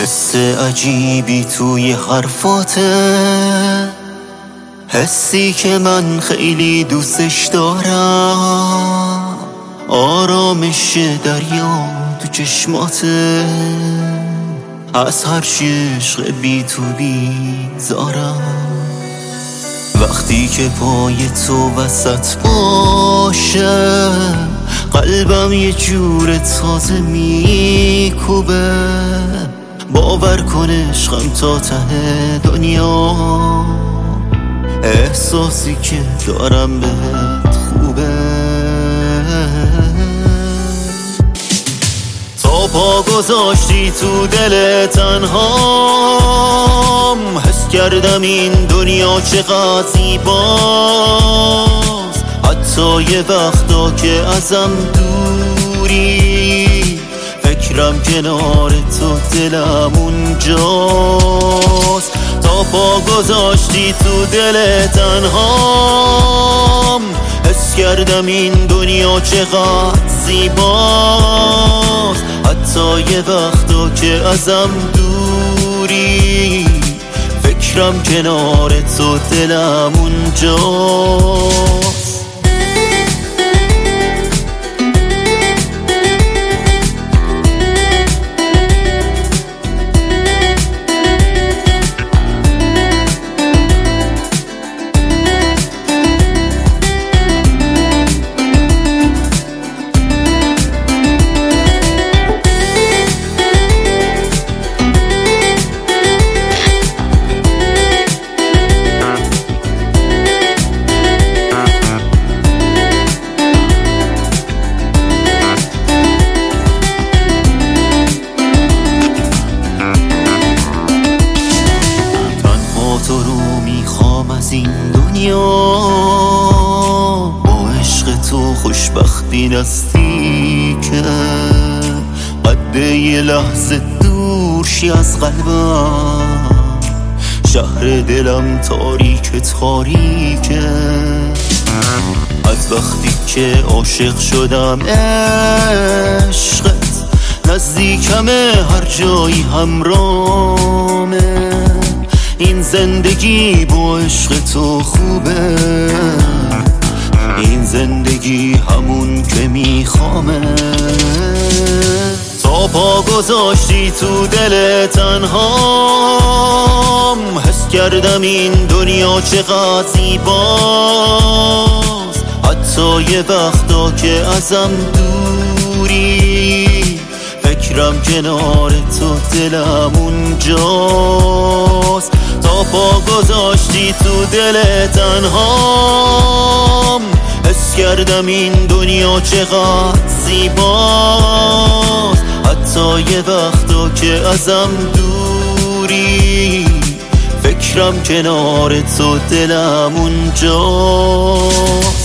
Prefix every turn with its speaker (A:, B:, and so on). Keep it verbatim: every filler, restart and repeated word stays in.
A: حس عجیبی توی حرفاته، حسی که من خیلی دوستش دارم، آرامش دریا تو چشماته، از هر عشق بی تو بیزارم. وقتی که پای تو وسط باشه، قلبم یه جور تازه میکوبه. باور کن عشقم تا ته دنیا، احساسی که دارم بهت خوبه. تا پا گذاشتی تو دل تنهام، حس کردم این دنیا چقدر زیباست. حتی یه وقتا که ازم دوری، فکرم کنار تو دلم اونجاست. تا پا گذاشتی تو دل تنهام، حس کردم این دنیا چقدر زیباست. حتی یه وقتا که ازم دوری، فکرم کنار تو دلم اونجاست. تو رو میخوام از این دنیا، با عشق تو خوشبختی نزدیکه. قد یه لحظه دور شی از قلبم، شهر دلم تاریک تاریکه. از وقتی که عاشق شدم عشقت، نزدیکمه هر جایی همرامه. این زندگی با عشق تو خوبه، این زندگی همون که میخوامه. تا پا گذاشتی تو دل تنهام، حس کردم این دنیا چقدر زیباست. حتی یه وقتا که ازم دوری، فکرم کنار تو دلم اونجاست. تا پا گذاشتی تو دل تنهام، حس کردم این دنیا چقدر زیباست. حتی یه وقتا که ازم دوری، فکرم کنار تو دلم اونجاست.